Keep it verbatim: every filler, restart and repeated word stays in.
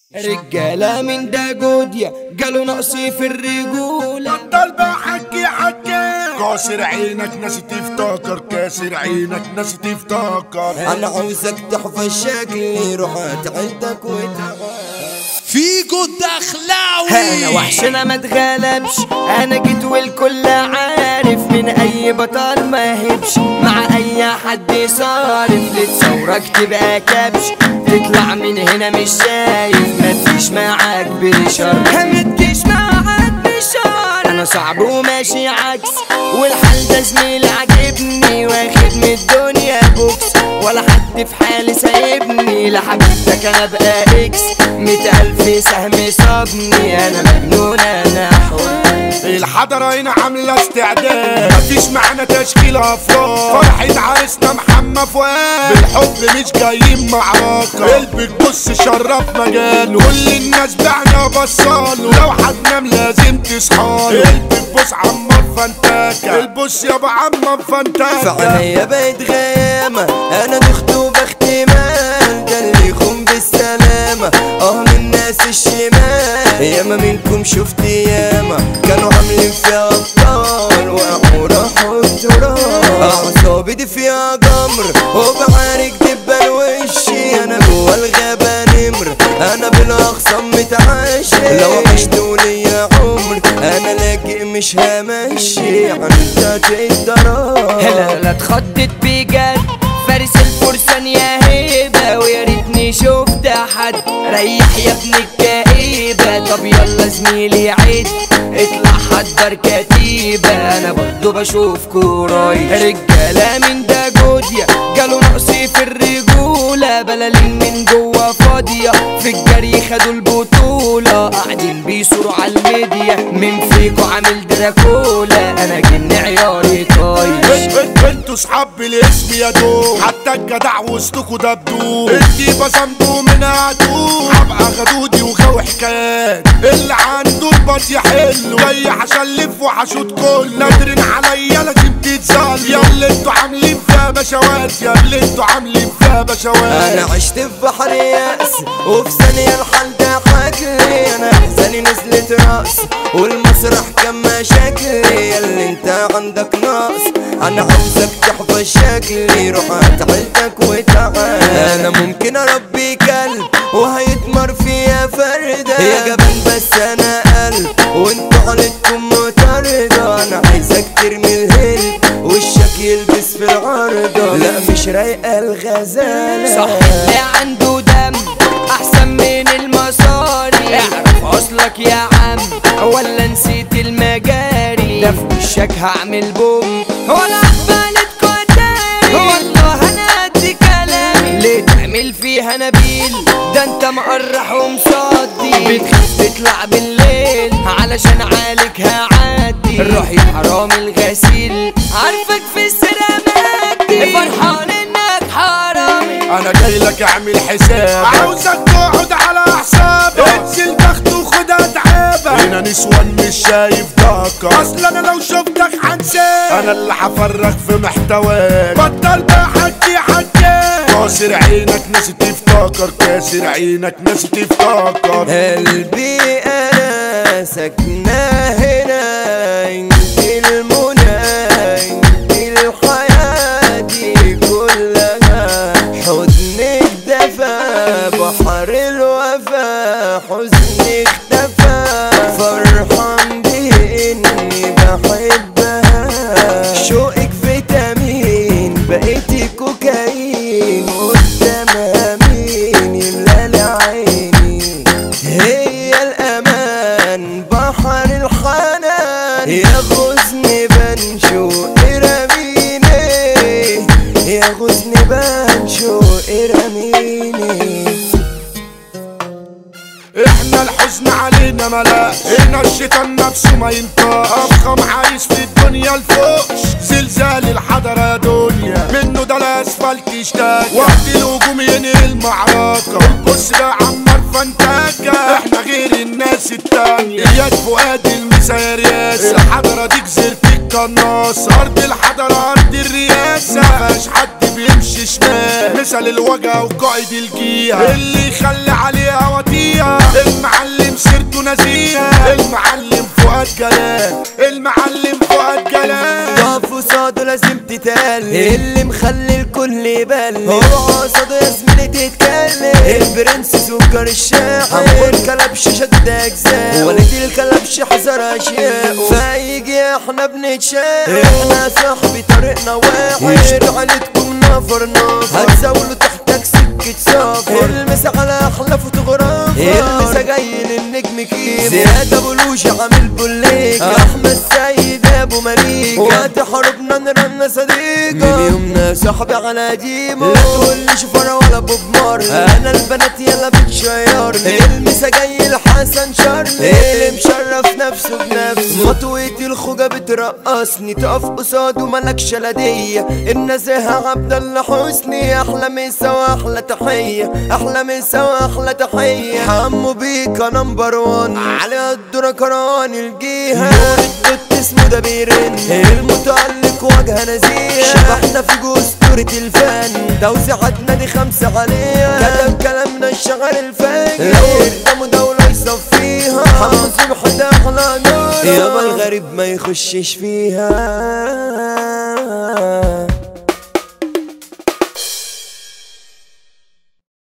رجالة من دا جوديا قالوا نقصي في الرجولة. بطل بقى حكي حكي كاسر عينك ناس تفتكر، كاسر عينك ناس تفتكر. انا عاوزك تحفظ شكلي روحات عندك وتعال فيكو الدخلاوي. انا وحشنا ما اتغلبش، انا جيت والكل عارف من اي بطل ما هبش، مع اي حد صارف لتصورك تبقى كبش، تطلع من هنا مش شايف مفيش معاك بريشر، متجيش معاك بشار. انا صعب وماشي عكس والحال ده زميلي عاجبني، واخد من الدنيا بوكس ولا حد في حالي سايبني، لحبيبتك انا بقى اكس مية الف سهم صابني، انا مجنون انا حر. الحضرة هنا عاملة استعداد، مفيش معانا تشكيل افراد، فرحة عريسنا محمد فؤاد، بالحب مش جايين معركة، قلبك بص شرف مجاله، كل الناس بعنا بصاله، لو حد نام لازم تصحاله، قلبك بص عمار فانتاكا، البص يابا عمار فانتاكا. فعليا بقيت غيامة انا دخت وبختي مال، ده اللي يخون بالسلامة اه من الناس الشمال، ياما منكم شفت ياما كانوا عاملين فيها ابطال وقعوا راحوا التراب، اعصابي دي فيها جمر وبعارك دبان وشي، انا جوا الغابة نمر انا بالاخصام متعشي، لو عشتولي يا عمر انا لاجئ مش همشي عندك الضرار. لا لا اتخضت بجد فارس الفرسان يا هيبة، ويا ريتني شفت حد ريح يا ابن الكئيبة. طب يلا زميلي عيد اطلع حضر كتيبة، انا برضو بشوفكوا رايح. رجالة من دا جوديا قالوا نقصي في الرجولة، بلالين من جوا فاضية في الجري خدوا البطولة، قاعدين بيصوروا على الميديا من فيكوا عامل دراكولا، انا جن عياري طايش. انتوا صحاب بالاسم يا دوب، حتى الجدع وسطكوا دبدوب، انتي بصمتوا من عدو، هبقى غدودي وغاوي حكايات، اللي عنده الباط يحله، جاي هشلف وهشوط كل، نادرين عليا لازم تتزال، يا اللي انتوا عاملين فيها بشوات، يا اللي انتوا عاملين فيها بشوات. انا عشت في بحر يأس وفي ثانية الحال ده حكلي، انا احزاني نزلت رأس والمسرح كان مشاكلي، يا اللي انت عندك نقص انا عاوزك تحفظ شكلي روحات عيلتك وتعال. انا ممكن اربي كلب وهيتمر فيها فردة يا جبان، بس انا قلب وانتوا عيلتكم مطاردة، انا عايزك ترمي الهلب وشك يلبس في العرضة، لا مش رايقة الغزالة. صح اللي عنده دم احسن من المصاري، اعرف اصلك يا عم ولا نسيت المجاري، ده في وشك هعمل بوم ولا اقبلت كتاري، والله انا ادي كلامي ليه تعمل فيها نبيل، ده انت مقرح ومصدي، بتخاف تطلع بالليل علشان عالك هعدي، روح يا حرام الغسيل عارفك في السلامات، فرحان انك حرامي. انا جاي لك اعمل حساب، عاوزك تقعد على حسابك، انزل تاخد وخدها تعابك، هنا نسوان مش شايف ضاقة، اصل انا لو شفتك هنساك، انا اللي هفرغ في محتواك، بطل بقى حكي حكي كاسر عينك ناس تفتكر، كاسر عينك ناس تفتكر. قلبي انا ساكنة هنا انتي المنى انتي الحياة دي كلها، حضنك دفا بحر الوفا حزنك اختفى، فرحان بإني بحبها، شوقك فيتامين بقيتي كوكايين، قدامها مين يملى عيني، هي الأمان بحر الحنان، ياخذني بنشوق رميني، ياخذني بنشوق رميني. احنا الحزن علينا ملاش، هنا الشيطان نفسه ما ينطقش، افخم عايش في الدنيا الفوقش، زلزال الحضرة يا دنيا منه ده الاسفلت يشتاق، وقت الهجوم ينهي المعركة، البص ده عمار فانتاكا، احنا غير الناس التانية، اياد فؤاد المسا رياسة، الحضرة دي جزيرة القناصة، ارض الحضرة ارض الرياسة، مفيهاش حد بيمشي شمال، مثل الوجع وقائد الجيهة اللي يخلي عليها وطيها، جلال المعلم فؤاد جلال. تقف قصاده لازم تتقل اللي مخلي الكل يبل هو قصاده يا زميلي تتكلم البرنس سكر الشاحن حمو الكلبش شد اجزاء ولد الكلبش حذر اشياء فيجي احنا بنتشاق احنا صاحبي طريقنا واحد عليكم نفر نفر هتزاولوا تحتك سكة سافر المسا على احلى فوتوغرافر المسا جاي للنجم كيف زياد ابو لوشي عامل بوليك احمد سيد ابو مليك وقت حربنا نرنا صديقة من يومنا صاحبي على ديمو لا تقولي شفرة ولا بوب مار انا البنات يلا بتشيرني المسا جاي لحسن شرني اللي مشرف نفسه بنفسه خطوتي الخوجة بترقصني تقف قصاده ملكش لدية النزاهة عبد الله حسني احلى مسا واحلى تحية احلى مسا واحلى تحية حمو بيكا نمبر وان على الدورة كران الجيهة نور الدوت اسمه ده بيرن المتألق وجه نزيه شبحنا في جسطورة الفن توزيعاتنا دي خمسة عليها كتب كلامنا الشغل الفاجر لو قدامه دولة يصفيها حمو صبح داخلة نور يابا الغريب ما يخشش فيها.